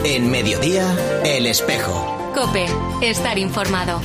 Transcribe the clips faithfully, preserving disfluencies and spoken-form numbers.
En Mediodía, El Espejo. COPE. Estar informado.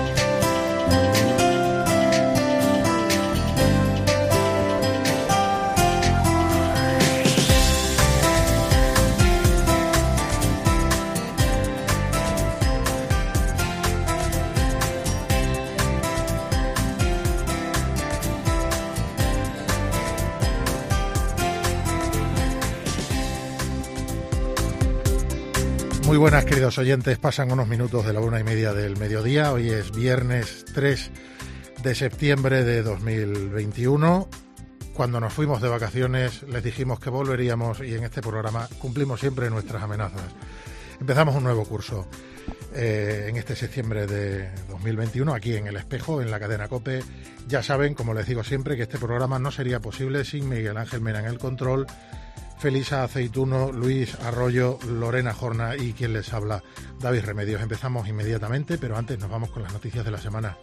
Muy buenas, queridos oyentes. Pasan unos minutos de la una y media del mediodía. Hoy es viernes tres de septiembre de dos mil veintiuno. Cuando nos fuimos de vacaciones les dijimos que volveríamos y en este programa cumplimos siempre nuestras amenazas. Empezamos un nuevo curso eh, en este septiembre de dos mil veintiuno aquí en El Espejo, en la cadena COPE. Ya saben, como les digo siempre, que este programa no sería posible sin Miguel Ángel Mena en el control, Felisa Aceituno, Luis Arroyo, Lorena Jorna y quien les habla, David Remedios. Empezamos inmediatamente, pero antes nos vamos con las noticias de la semana.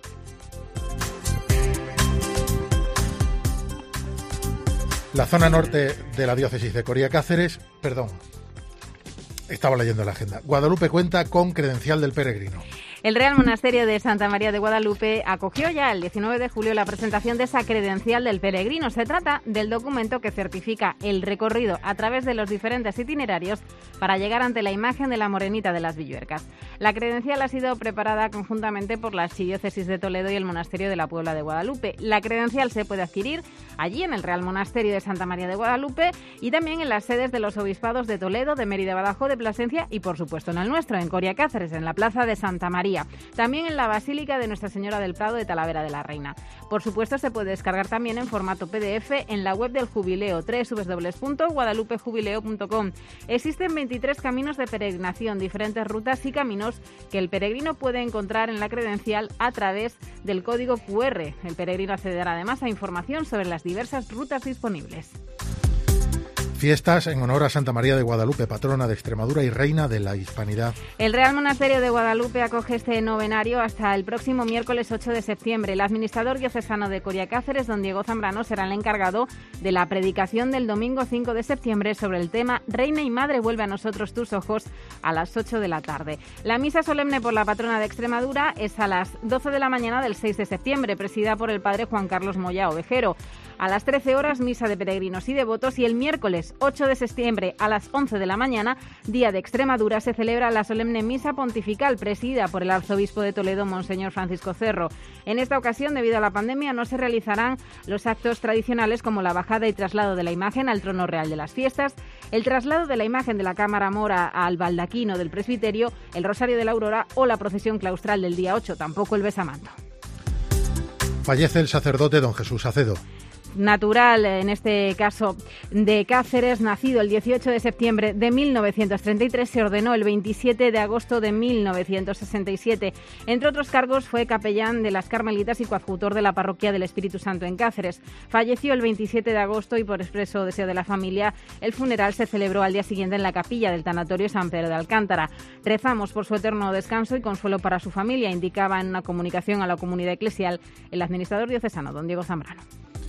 La zona norte de la diócesis de Coria Cáceres, perdón, estaba leyendo la agenda. Guadalupe cuenta con credencial del peregrino. El Real Monasterio de Santa María de Guadalupe acogió ya el diecinueve de julio la presentación de esa credencial del peregrino. Se trata del documento que certifica el recorrido a través de los diferentes itinerarios para llegar ante la imagen de la Morenita de las Villuercas. La credencial ha sido preparada conjuntamente por la Archidiócesis de Toledo y el Monasterio de la Puebla de Guadalupe. La credencial se puede adquirir allí en el Real Monasterio de Santa María de Guadalupe y también en las sedes de los obispados de Toledo, de Mérida, Badajoz, de Plasencia y, por supuesto, en el nuestro, en Coria Cáceres, en la Plaza de Santa María. También en la Basílica de Nuestra Señora del Prado de Talavera de la Reina. Por supuesto, se puede descargar también en formato P D F en la web del Jubileo, doble u doble u doble u punto guadalupe jubileo punto com. Existen veintitrés caminos de peregrinación, diferentes rutas y caminos que el peregrino puede encontrar en la credencial a través del código cu erre. El peregrino accederá además a información sobre las diversas rutas disponibles. Fiestas en honor a Santa María de Guadalupe, patrona de Extremadura y reina de la Hispanidad. El Real Monasterio de Guadalupe acoge este novenario hasta el próximo miércoles ocho de septiembre. El administrador diocesano de Coria Cáceres, don Diego Zambrano, será el encargado de la predicación del domingo cinco de septiembre sobre el tema Reina y Madre, vuelve a nosotros tus ojos, a las ocho de la tarde. La misa solemne por la patrona de Extremadura es a las doce de la mañana del seis de septiembre, presidida por el padre Juan Carlos Moya Ovejero. A las trece horas, misa de peregrinos y devotos, y el miércoles ocho de septiembre a las once de la mañana, día de Extremadura, se celebra la solemne misa pontifical presidida por el arzobispo de Toledo, Monseñor Francisco Cerro. En esta ocasión, debido a la pandemia, no se realizarán los actos tradicionales como la bajada y traslado de la imagen al trono real de las fiestas, el traslado de la imagen de la Cámara Mora al baldaquino del presbiterio, el Rosario de la Aurora o la procesión claustral del día ocho, tampoco el besamanto. Fallece el sacerdote don Jesús Acedo. Natural, en este caso, de Cáceres, nacido el dieciocho de septiembre de mil novecientos treinta y tres, se ordenó el veintisiete de agosto de mil novecientos sesenta y siete. Entre otros cargos, fue capellán de las Carmelitas y coadjutor de la Parroquia del Espíritu Santo en Cáceres. Falleció el veintisiete de agosto y, por expreso deseo de la familia, el funeral se celebró al día siguiente en la capilla del Tanatorio San Pedro de Alcántara. Rezamos por su eterno descanso y consuelo para su familia, indicaba en una comunicación a la comunidad eclesial el administrador diocesano, don Diego Zambrano.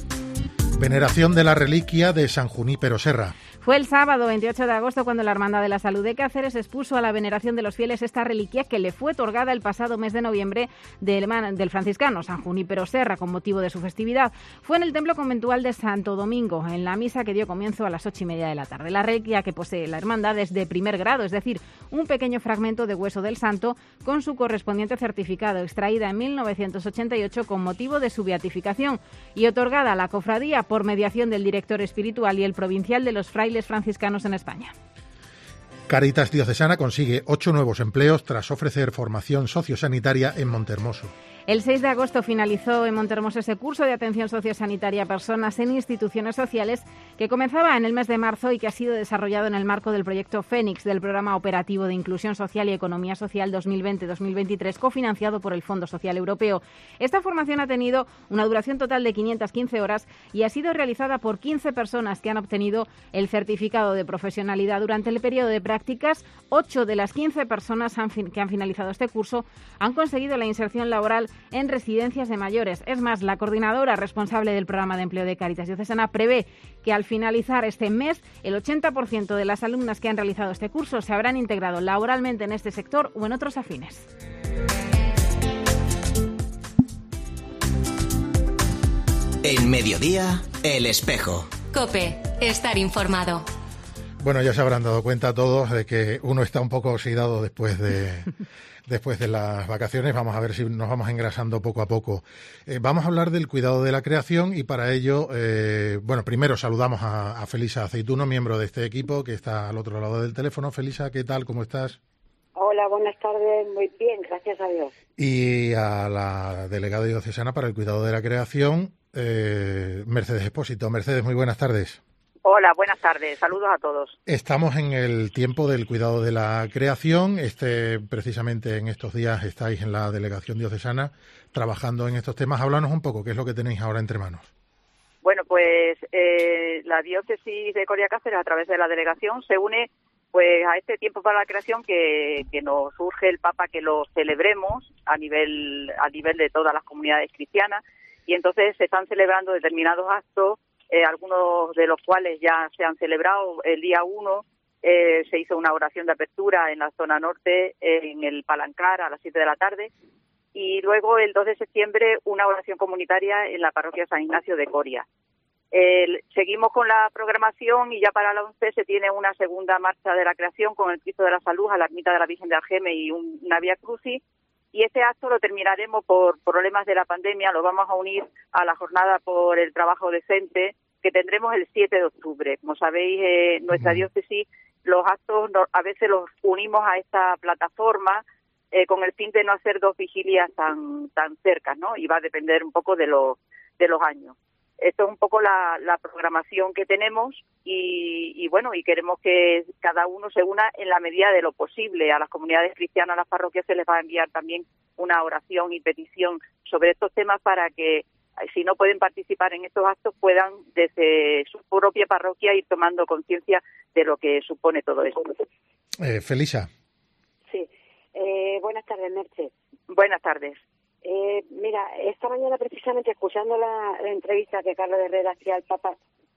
Veneración de la reliquia de San Junípero Serra. Fue el sábado veintiocho de agosto cuando la Hermandad de la Salud de Cáceres expuso a la veneración de los fieles esta reliquia que le fue otorgada el pasado mes de noviembre del, del franciscano San Junípero Serra con motivo de su festividad. Fue en el templo conventual de Santo Domingo, en la misa que dio comienzo a las ocho y media de la tarde. La reliquia que posee la Hermandad es de primer grado, es decir, un pequeño fragmento de hueso del santo con su correspondiente certificado, extraída en mil novecientos ochenta y ocho con motivo de su beatificación y otorgada a la cofradía por mediación del director espiritual y el provincial de los frailes franciscanos en España. Cáritas Diocesana consigue ocho nuevos empleos tras ofrecer formación sociosanitaria en Montehermoso. El seis de agosto finalizó en Montehermoso ese curso de atención sociosanitaria a personas en instituciones sociales que comenzaba en el mes de marzo y que ha sido desarrollado en el marco del proyecto Fénix del Programa Operativo de Inclusión Social y Economía Social dos mil veinte dos mil veintitrés, cofinanciado por el Fondo Social Europeo. Esta formación ha tenido una duración total de quinientas quince horas y ha sido realizada por quince personas que han obtenido el certificado de profesionalidad durante el periodo de prácticas. Ocho de las quince personas han fin- que han finalizado este curso han conseguido la inserción laboral en residencias de mayores. Es más, la coordinadora responsable del programa de empleo de Cáritas Diocesana prevé que al finalizar este mes el ochenta por ciento de las alumnas que han realizado este curso se habrán integrado laboralmente en este sector o en otros afines. En Mediodía, El Espejo. COPE, estar informado. Bueno, ya se habrán dado cuenta todos de que uno está un poco oxidado después de después de las vacaciones. Vamos a ver si nos vamos engrasando poco a poco. Eh, vamos a hablar del cuidado de la creación y para ello, eh, bueno, primero saludamos a, a Felisa Aceituno, miembro de este equipo que está al otro lado del teléfono. Felisa, ¿qué tal? ¿Cómo estás? Hola, buenas tardes. Muy bien, gracias a Dios. Y a la delegada diocesana para el cuidado de la creación, eh, Mercedes Expósito. Mercedes, muy buenas tardes. Hola, buenas tardes. Saludos a todos. Estamos en el tiempo del cuidado de la creación. Este, precisamente en estos días estáis en la delegación diocesana trabajando en estos temas. Háblanos un poco, ¿qué es lo que tenéis ahora entre manos? Bueno, pues eh, la diócesis de Coria Cáceres, a través de la delegación, se une pues a este tiempo para la creación que, que nos urge el Papa que lo celebremos a nivel a nivel de todas las comunidades cristianas, y entonces se están celebrando determinados actos, eh, algunos de los cuales ya se han celebrado. El día uno eh, se hizo una oración de apertura en la zona norte, eh, en el Palancar, a las siete de la tarde, y luego el dos de septiembre una oración comunitaria en la parroquia San Ignacio de Coria. Eh, seguimos con la programación y ya para la once se tiene una segunda marcha de la creación con el Cristo de la Salud a la ermita de la Virgen de Algeme y un, una Vía Crucis, y este acto lo terminaremos por problemas de la pandemia, lo vamos a unir a la jornada por el trabajo decente que tendremos el siete de octubre. Como sabéis, eh, nuestra diócesis, los actos no, a veces los unimos a esta plataforma eh, con el fin de no hacer dos vigilias tan tan cercas, ¿no? Y va a depender un poco de los de los años. Esto es un poco la, la programación que tenemos y, y bueno, y queremos que cada uno se una en la medida de lo posible. A las comunidades cristianas, a las parroquias, se les va a enviar también una oración y petición sobre estos temas para que, si no pueden participar en estos actos, puedan desde su propia parroquia ir tomando conciencia de lo que supone todo esto. Eh, Felisa. Sí. Eh, buenas tardes, Merche. Buenas tardes. Eh, mira, esta mañana precisamente escuchando la, la entrevista que Carlos Herrera hacía al Papa,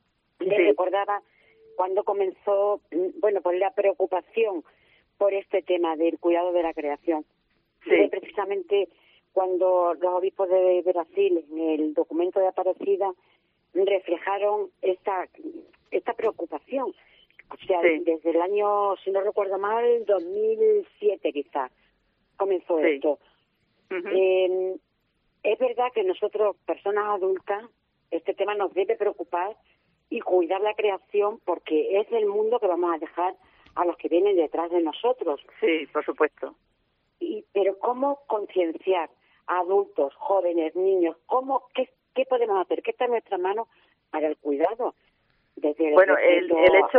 le sí. recordaba cuando comenzó, bueno, pues la preocupación por este tema del cuidado de la creación. Sí. Y precisamente cuando los obispos de Brasil, en el documento de Aparecida, reflejaron esta esta preocupación. O sea, sí. desde el año, si no recuerdo mal, dos mil siete quizás, comenzó sí. esto. Uh-huh. Eh, es verdad que nosotros, personas adultas, este tema nos debe preocupar y cuidar la creación porque es el mundo que vamos a dejar a los que vienen detrás de nosotros. Sí, por supuesto. Y, pero ¿cómo concienciar a adultos, jóvenes, niños? ¿Cómo, qué, qué podemos hacer? ¿Qué está en nuestras manos para el cuidado? Desde bueno, el, el hecho...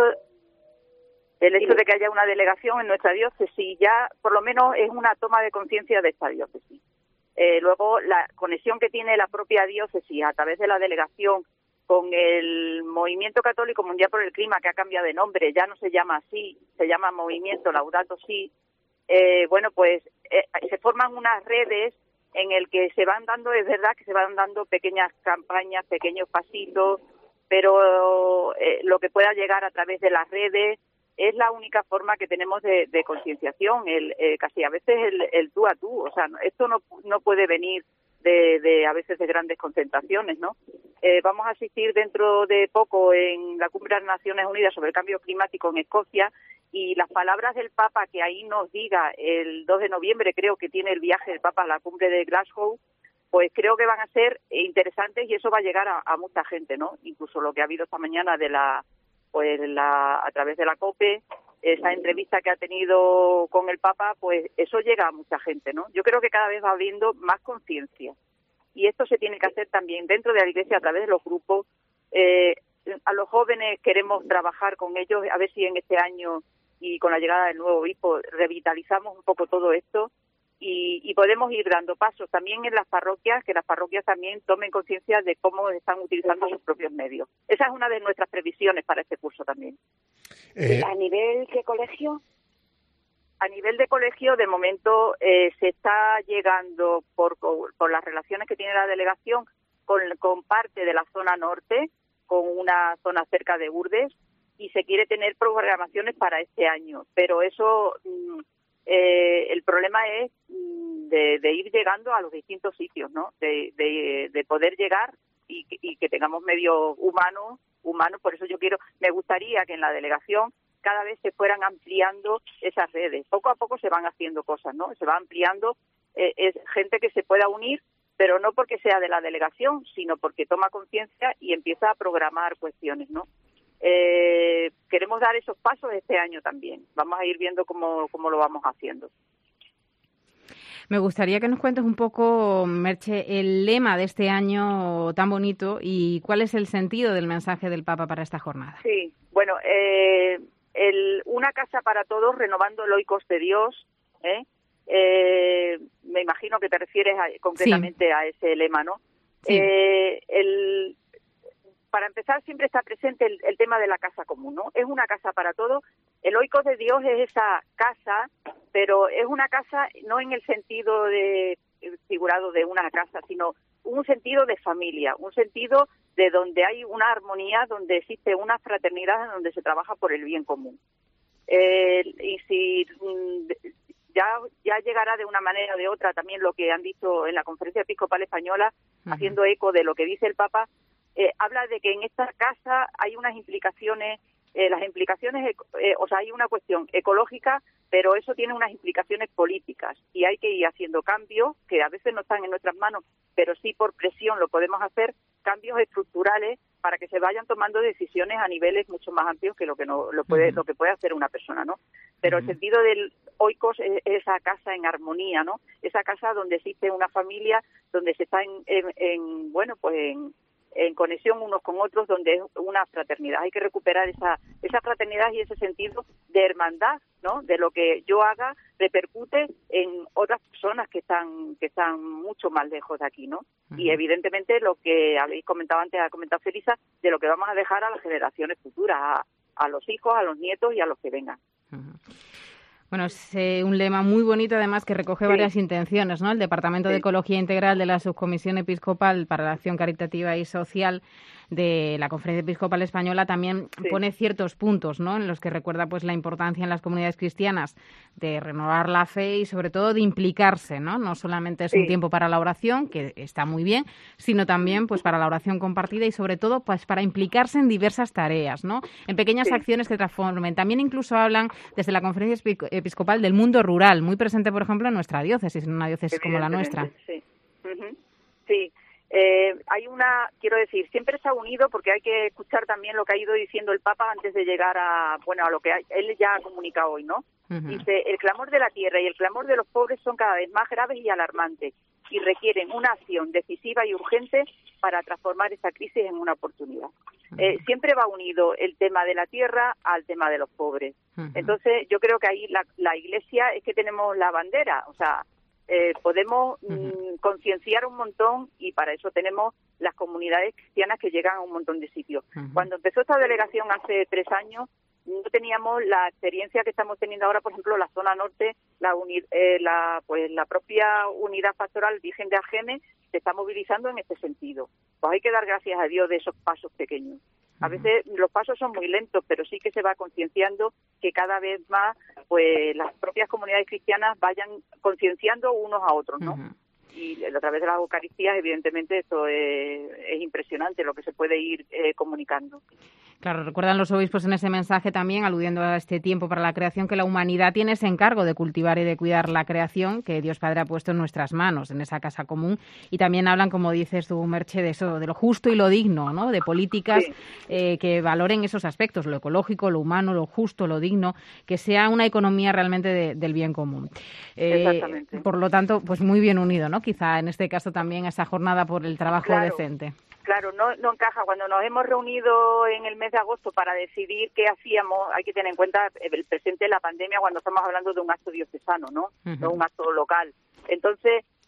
El hecho sí. de que haya una delegación en nuestra diócesis ya, por lo menos, es una toma de conciencia de esta diócesis. Eh, luego, la conexión que tiene la propia diócesis a través de la delegación con el Movimiento Católico Mundial por el Clima, que ha cambiado de nombre, ya no se llama así, se llama Movimiento Laudato Si. Eh, bueno, pues eh, se forman unas redes en el que se van dando, es verdad que se van dando pequeñas campañas, pequeños pasitos, pero eh, lo que pueda llegar a través de las redes es la única forma que tenemos de, de concienciación, el eh, casi a veces el, el tú a tú. O sea, esto no no puede venir de, de a veces de grandes concentraciones, ¿no? Eh, vamos a asistir dentro de poco en la Cumbre de las Naciones Unidas sobre el Cambio Climático en Escocia, y las palabras del Papa que ahí nos diga el dos de noviembre, creo que tiene el viaje del Papa a la Cumbre de Glasgow, pues creo que van a ser interesantes y eso va a llegar a, a mucha gente, ¿no? Incluso lo que ha habido esta mañana de la pues la, a través de la COPE, esa entrevista que ha tenido con el Papa, pues eso llega a mucha gente, ¿no? Yo creo que cada vez va habiendo más conciencia. Y esto se tiene que hacer también dentro de la Iglesia a través de los grupos. Eh, a los jóvenes queremos trabajar con ellos, a ver si en este año y con la llegada del nuevo obispo revitalizamos un poco todo esto y, y podemos ir dando pasos también en las parroquias, que las parroquias también tomen conciencia de cómo están utilizando sus propios medios. Esa es una de nuestras previsiones para este curso también. Eh, ¿A nivel de colegio? a nivel de colegio, de momento, eh, se está llegando por, por las relaciones que tiene la delegación con, con parte de la zona norte, con una zona cerca de Urdes, y se quiere tener programaciones para este año. Pero eso, eh, el problema es de, de ir llegando a los distintos sitios, ¿no? De, de, de poder llegar y, y que tengamos medios humanos, humanos. Por eso yo quiero, me gustaría que en la delegación cada vez se fueran ampliando esas redes. Poco a poco se van haciendo cosas, ¿no? Se va ampliando, eh, es gente que se pueda unir, pero no porque sea de la delegación, sino porque toma conciencia y empieza a programar cuestiones, ¿no? Eh, queremos dar esos pasos este año también. Vamos a ir viendo cómo, cómo lo vamos haciendo. Me gustaría que nos cuentes un poco, Merche, el lema de este año tan bonito y cuál es el sentido del mensaje del Papa para esta jornada. Sí, bueno, eh, el, una casa para todos, renovando el oikos de Dios, ¿eh? Eh, me imagino que te refieres a, concretamente sí. a ese lema, ¿no? Sí. Eh, el, para empezar, siempre está presente el, el tema de la casa común, ¿no? Es una casa para todos. El oikos de Dios es esa casa, pero es una casa no en el sentido de figurado de una casa, sino un sentido de familia, un sentido de donde hay una armonía, donde existe una fraternidad, donde se trabaja por el bien común. Eh, y si ya ya llegará de una manera o de otra también lo que han dicho en la Conferencia Episcopal Española, uh-huh. haciendo eco de lo que dice el Papa, eh, habla de que en esta casa hay unas implicaciones, eh, las implicaciones, eh, o sea, hay una cuestión ecológica, pero eso tiene unas implicaciones políticas y hay que ir haciendo cambios que a veces no están en nuestras manos, pero sí por presión lo podemos hacer, cambios estructurales para que se vayan tomando decisiones a niveles mucho más amplios que lo que no lo puede uh-huh. lo que puede hacer una persona, ¿no? Pero uh-huh. el sentido del oikos es esa casa en armonía, ¿no? Esa casa donde existe una familia, donde se está en, en, en bueno, pues en en conexión unos con otros, donde es una fraternidad. Hay que recuperar esa esa fraternidad y ese sentido de hermandad, ¿no? De lo que yo haga repercute en otras personas que están que están mucho más lejos de aquí, ¿no? Uh-huh. Y evidentemente lo que habéis comentado antes, ha comentado Felisa, de lo que vamos a dejar a las generaciones futuras, a, a los hijos, a los nietos y a los que vengan. Uh-huh. Bueno, es eh, un lema muy bonito, además, que recoge sí. varias intenciones, ¿no? El Departamento sí. de Ecología Integral de la Subcomisión Episcopal para la Acción Caritativa y Social de la Conferencia Episcopal Española también sí. pone ciertos puntos, ¿no? En los que recuerda pues la importancia en las comunidades cristianas de renovar la fe y sobre todo de implicarse, ¿no? No solamente es sí. un tiempo para la oración, que está muy bien, sino también pues para la oración compartida y sobre todo pues para implicarse en diversas tareas, ¿no? En pequeñas sí. acciones que transformen. También incluso hablan desde la Conferencia Episcopal del mundo rural, muy presente, por ejemplo, en nuestra diócesis, en una diócesis como la nuestra. Sí. Uh-huh. Sí. Eh, hay una, quiero decir, siempre está unido porque hay que escuchar también lo que ha ido diciendo el Papa antes de llegar a, bueno, a lo que hay, él ya ha comunicado hoy, ¿no? Uh-huh. Dice, el clamor de la tierra y el clamor de los pobres son cada vez más graves y alarmantes y requieren una acción decisiva y urgente para transformar esta crisis en una oportunidad. Uh-huh. Eh, siempre va unido el tema de la tierra al tema de los pobres. Uh-huh. Entonces, yo creo que ahí la, la Iglesia es que tenemos la bandera, o sea, Eh, podemos uh-huh. mm, concienciar un montón y para eso tenemos las comunidades cristianas que llegan a un montón de sitios. Uh-huh. Cuando empezó esta delegación hace tres años, no teníamos la experiencia que estamos teniendo ahora, por ejemplo, la zona norte, la, uni- eh, la, pues, la propia unidad pastoral Virgen de Argemes se está movilizando en este sentido. Pues hay que dar gracias a Dios de esos pasos pequeños. A veces los pasos son muy lentos, pero sí que se va concienciando que cada vez más pues las propias comunidades cristianas vayan concienciando unos a otros, ¿no? Uh-huh. Y a través de las Eucaristías, evidentemente, esto es, es impresionante lo que se puede ir eh, comunicando. Claro, recuerdan los obispos en ese mensaje también, aludiendo a este tiempo para la creación, que la humanidad tiene ese encargo de cultivar y de cuidar la creación que Dios Padre ha puesto en nuestras manos, en esa casa común. Y también hablan, como dices tú, Merche, de eso, de lo justo y lo digno, ¿no? De políticas sí. eh, que valoren esos aspectos, lo ecológico, lo humano, lo justo, lo digno, que sea una economía realmente de, del bien común. Eh, Exactamente. Por lo tanto, pues muy bien unido, ¿no? Quizá en este caso también esa jornada por el trabajo claro. decente. Claro, no, no encaja. Cuando nos hemos reunido en el mes de agosto para decidir qué hacíamos, hay que tener en cuenta el presente de la pandemia cuando estamos hablando de un acto diocesano, ¿no? Uh-huh. No un acto local. Entonces,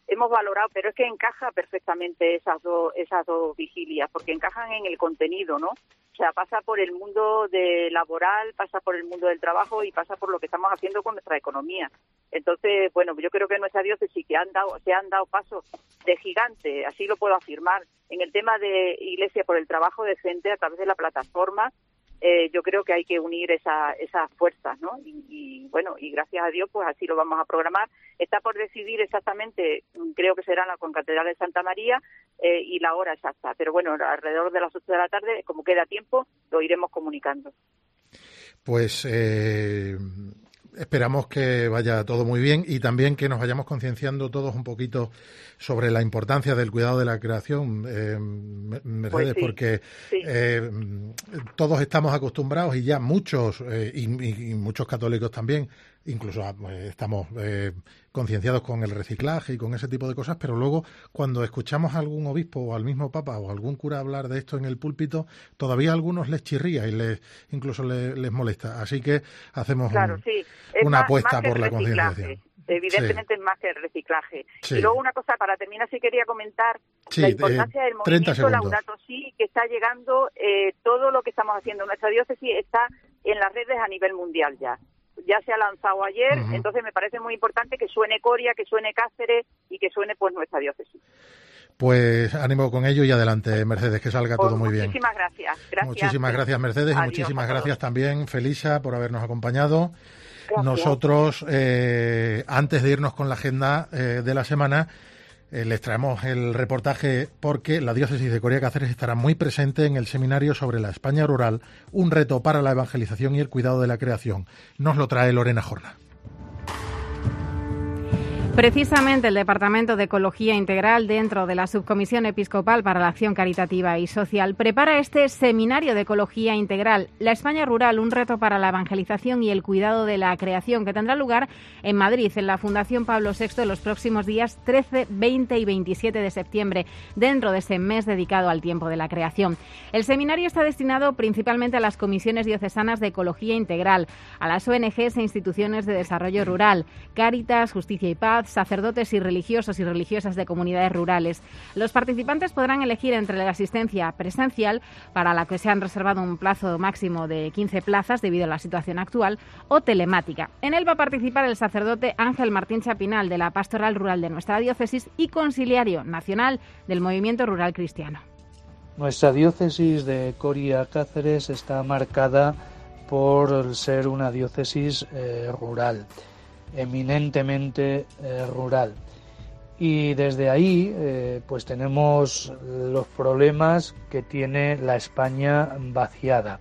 hemos valorado, pero es que encaja perfectamente esas dos esas dos vigilias, porque encajan en el contenido, ¿no? O sea, pasa por el mundo de laboral, pasa por el mundo del trabajo y pasa por lo que estamos haciendo con nuestra economía. Entonces, bueno, yo creo que en nuestra diócesis que han dado, se han dado pasos de gigante, así lo puedo afirmar, en el tema de Iglesia por el trabajo decente a través de la plataforma. Eh, yo creo que hay que unir esa, esas fuerzas, ¿no? Y, y bueno, y gracias a Dios, pues así lo vamos a programar. Está por decidir exactamente, creo que será en la Concatedral de Santa María, eh, y la hora exacta. Pero bueno, alrededor de las ocho de la tarde, como queda tiempo, lo iremos comunicando. Pues eh, esperamos que vaya todo muy bien y también que nos vayamos concienciando todos un poquito sobre la importancia del cuidado de la creación, eh, Mercedes, pues sí, porque sí. Eh, todos estamos acostumbrados y ya muchos, eh, y, y muchos católicos también, incluso eh, estamos eh, concienciados con el reciclaje y con ese tipo de cosas, pero luego cuando escuchamos a algún obispo o al mismo papa o algún cura hablar de esto en el púlpito, todavía a algunos les chirría y les incluso les, les molesta. Así que hacemos claro, un, sí. una más, apuesta más por la concienciación. Evidentemente sí. Es más que el reciclaje. Sí. Y luego una cosa, para terminar, sí quería comentar sí, la importancia eh, del movimiento Laudato Si, que está llegando, eh, todo lo que estamos haciendo en nuestra diócesis está en las redes a nivel mundial ya. Ya se ha lanzado ayer, uh-huh. Entonces me parece muy importante que suene Coria, que suene Cáceres y que suene pues nuestra diócesis. Pues ánimo con ello y adelante, Mercedes, que salga pues todo muy bien. Muchísimas gracias. gracias. Muchísimas gracias, Mercedes, Adiós, y muchísimas gracias también, Felisa, por habernos acompañado. Gracias. Nosotros, eh, antes de irnos con la agenda eh, de la semana, eh, les traemos el reportaje porque la diócesis de Coria Cáceres estará muy presente en el seminario sobre la España rural, un reto para la evangelización y el cuidado de la creación. Nos lo trae Lorena Jorna. Precisamente el Departamento de Ecología Integral, dentro de la Subcomisión Episcopal para la Acción Caritativa y Social, prepara este seminario de Ecología Integral, La España Rural, un reto para la evangelización y el cuidado de la creación, que tendrá lugar en Madrid, en la Fundación Pablo sexto, los próximos días trece, veinte y veintisiete de septiembre, dentro de ese mes dedicado al tiempo de la creación. El seminario está destinado principalmente a las comisiones diocesanas de Ecología Integral, a las O N Ges e instituciones de desarrollo rural, Cáritas, Justicia y Paz, sacerdotes y religiosos y religiosas de comunidades rurales. Los participantes podrán elegir entre la asistencia presencial, para la que se han reservado un plazo máximo de quince plazas debido a la situación actual, o telemática. En él va a participar el sacerdote Ángel Martín Chapinal, de la Pastoral Rural de nuestra diócesis y conciliario nacional del Movimiento Rural Cristiano. Nuestra diócesis de Coria Cáceres está marcada por ser una diócesis eh, rural. eminentemente eh, rural, y desde ahí eh, pues tenemos los problemas que tiene la España vaciada,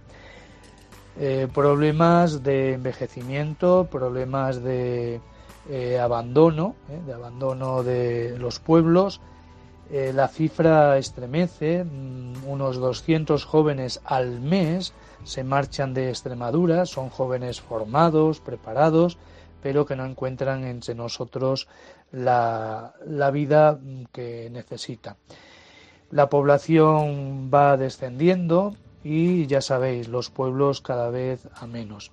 eh, problemas de envejecimiento, problemas de eh, abandono, eh, de abandono de los pueblos. Eh, la cifra estremece, mm, unos doscientos jóvenes al mes se marchan de Extremadura, son jóvenes formados, preparados, pero que no encuentran entre nosotros la, la vida que necesitan. La población va descendiendo y ya sabéis, los pueblos cada vez a menos.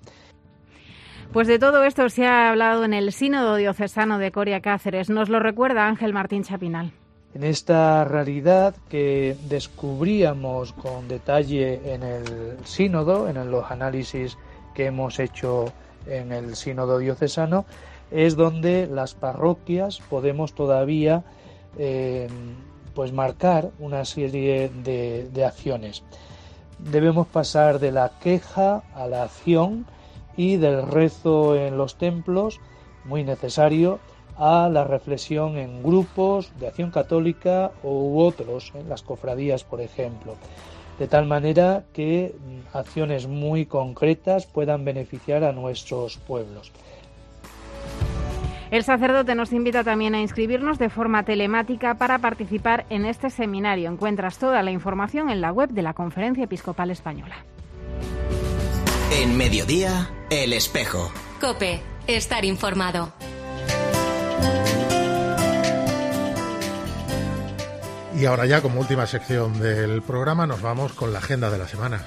Pues de todo esto se ha hablado en el Sínodo Diocesano de Coria Cáceres. Nos lo recuerda Ángel Martín Chapinal. En esta realidad que descubríamos con detalle en el Sínodo, en los análisis que hemos hecho en el Sínodo Diocesano, es donde las parroquias podemos todavía eh, pues marcar una serie de, de acciones. Debemos pasar de la queja a la acción y del rezo en los templos, muy necesario, a la reflexión en grupos de acción católica u otros, en las cofradías, por ejemplo, de tal manera que acciones muy concretas puedan beneficiar a nuestros pueblos. El sacerdote nos invita también a inscribirnos de forma telemática para participar en este seminario. Encuentras toda la información en la web de la Conferencia Episcopal Española. En Mediodía, El Espejo. COPE, estar informado. Y ahora ya, como última sección del programa, nos vamos con la agenda de la semana.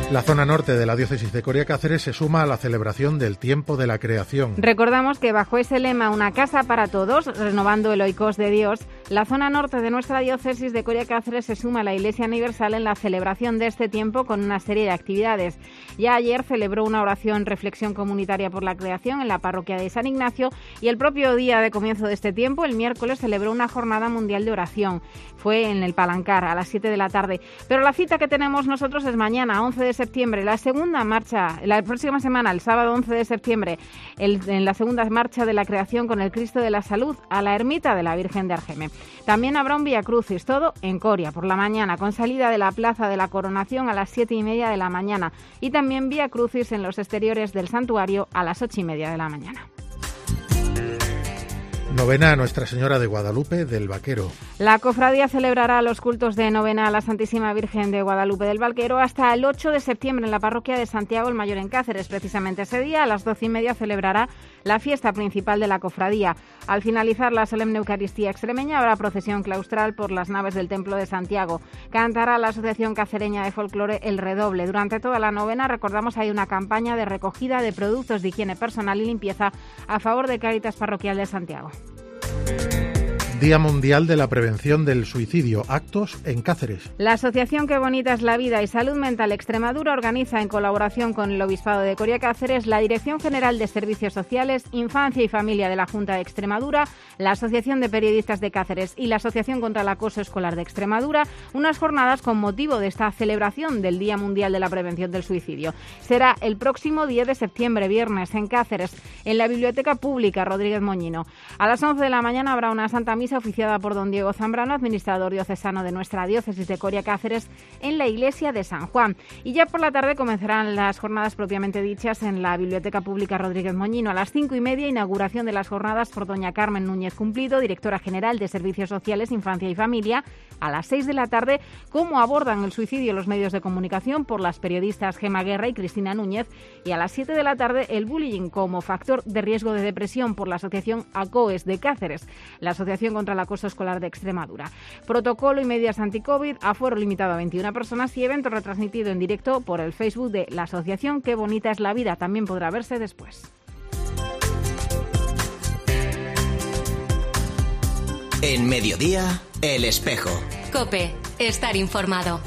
La zona norte de la diócesis de Coria Cáceres se suma a la celebración del tiempo de la creación. Recordamos que bajo ese lema, una casa para todos, renovando el oikos de Dios, la zona norte de nuestra diócesis de Coria Cáceres se suma a la Iglesia Universal en la celebración de este tiempo con una serie de actividades. Ya ayer celebró una oración reflexión comunitaria por la creación en la parroquia de San Ignacio y el propio día de comienzo de este tiempo, el miércoles, celebró una jornada mundial de oración. Fue en el Palancar a las siete de la tarde. Pero la cita que tenemos nosotros es mañana, once de septiembre, la segunda marcha, la próxima semana, el sábado once de septiembre, el, en la segunda marcha de la creación con el Cristo de la Salud a la ermita de la Virgen de Argeme. También habrá un Vía Crucis, todo en Coria, por la mañana, con salida de la Plaza de la Coronación a las siete y media de la mañana y también Vía Crucis en los exteriores del santuario a las ocho y media de la mañana. Novena a Nuestra Señora de Guadalupe del Vaquero. La cofradía celebrará los cultos de novena a la Santísima Virgen de Guadalupe del Vaquero hasta el ocho de septiembre en la parroquia de Santiago el Mayor en Cáceres. Precisamente ese día, a las doce y media, celebrará la fiesta principal de la cofradía. Al finalizar la solemne Eucaristía extremeña, habrá procesión claustral por las naves del Templo de Santiago. Cantará la Asociación Cacereña de Folclore El Redoble. Durante toda la novena, recordamos, hay una campaña de recogida de productos de higiene personal y limpieza a favor de Cáritas Parroquial de Santiago. Día Mundial de la Prevención del Suicidio. Actos en Cáceres. La Asociación Qué Bonita es la Vida y Salud Mental Extremadura organiza, en colaboración con el Obispado de Coria Cáceres, la Dirección General de Servicios Sociales, Infancia y Familia de la Junta de Extremadura, la Asociación de Periodistas de Cáceres y la Asociación contra el Acoso Escolar de Extremadura, unas jornadas con motivo de esta celebración del Día Mundial de la Prevención del Suicidio. Será el próximo diez de septiembre, viernes, en Cáceres, en la Biblioteca Pública Rodríguez Moñino. A las once de la mañana habrá una Santa Misa oficiada por don Diego Zambrano, administrador diocesano de nuestra diócesis de Coria Cáceres, en la iglesia de San Juan. Y ya por la tarde comenzarán las jornadas propiamente dichas en la Biblioteca Pública Rodríguez Moñino. A las cinco y media, inauguración de las jornadas por doña Carmen Núñez Cumplido, directora general de Servicios Sociales, Infancia y Familia. A las seis de la tarde, cómo abordan el suicidio los medios de comunicación, por las periodistas Gemma Guerra y Cristina Núñez. Y a las siete de la tarde, el bullying como factor de riesgo de depresión, por la asociación ACOES de Cáceres, la Asociación contra el Acoso Escolar de Extremadura. Protocolo y medidas anti-COVID, aforo limitado a veintiuna personas y evento retransmitido en directo por el Facebook de la Asociación Qué Bonita es la Vida. También podrá verse después. En Mediodía, El Espejo. COPE, estar informado.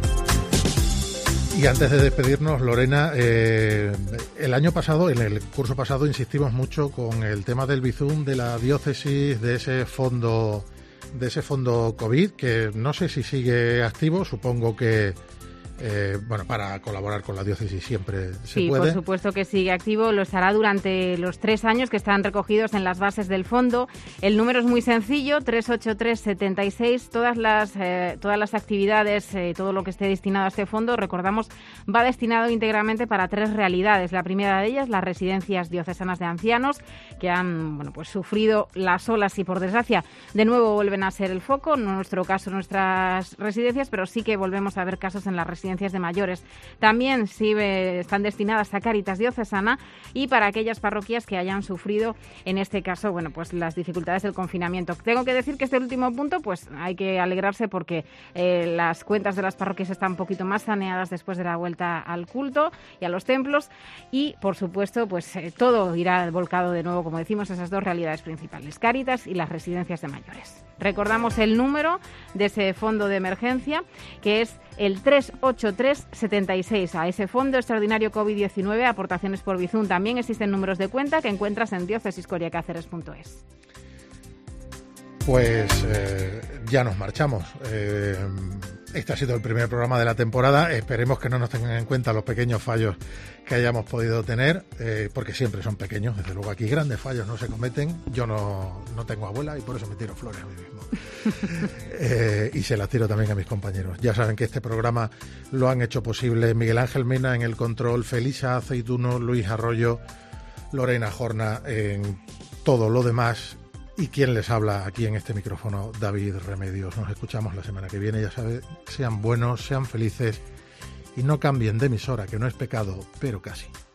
Y antes de despedirnos, Lorena, eh, el año pasado, en el curso pasado, insistimos mucho con el tema del Bizum, de la diócesis, de ese fondo, de ese fondo COVID, que no sé si sigue activo, supongo que Eh, bueno, para colaborar con la diócesis siempre se sí, puede. Sí, por supuesto que sigue activo, lo estará durante los tres años que están recogidos en las bases del fondo. El número es muy sencillo, tres ocho tres setenta y seis. Todas las, eh, todas las actividades, eh, todo lo que esté destinado a este fondo, recordamos, va destinado íntegramente para tres realidades. La primera de ellas, las residencias diocesanas de ancianos, que han bueno, pues sufrido las olas y, por desgracia, de nuevo vuelven a ser el foco. No en nuestro caso, nuestras residencias, pero sí que volvemos a ver casos en las residencias de mayores. También sí están destinadas a Cáritas Diocesana y para aquellas parroquias que hayan sufrido, en este caso, bueno, pues las dificultades del confinamiento. Tengo que decir que este último punto, pues hay que alegrarse porque eh, las cuentas de las parroquias están un poquito más saneadas después de la vuelta al culto y a los templos y, por supuesto, pues eh, todo irá volcado de nuevo, como decimos, esas dos realidades principales, Cáritas y las residencias de mayores. Recordamos el número de ese fondo de emergencia, que es el tres ocho tres setenta y seis. A ese fondo extraordinario COVID diecinueve, aportaciones por Bizum. También existen números de cuenta que encuentras en diócesis coria cáceres punto es. Pues eh, ya nos marchamos. Eh, este ha sido el primer programa de la temporada. Esperemos que no nos tengan en cuenta los pequeños fallos que hayamos podido tener, eh, porque siempre son pequeños. Desde luego aquí grandes fallos no se cometen. Yo no, no tengo abuela y por eso me tiro flores a mí mismo. eh, y se las tiro también a mis compañeros. Ya saben que este programa lo han hecho posible Miguel Ángel Mena en el control, Felisa Aceituno, Luis Arroyo, Lorena Jorna en todo lo demás. Y quien les habla aquí en este micrófono, David Remedios. Nos escuchamos la semana que viene. Ya saben, sean buenos, sean felices y no cambien de emisora, que no es pecado, pero casi.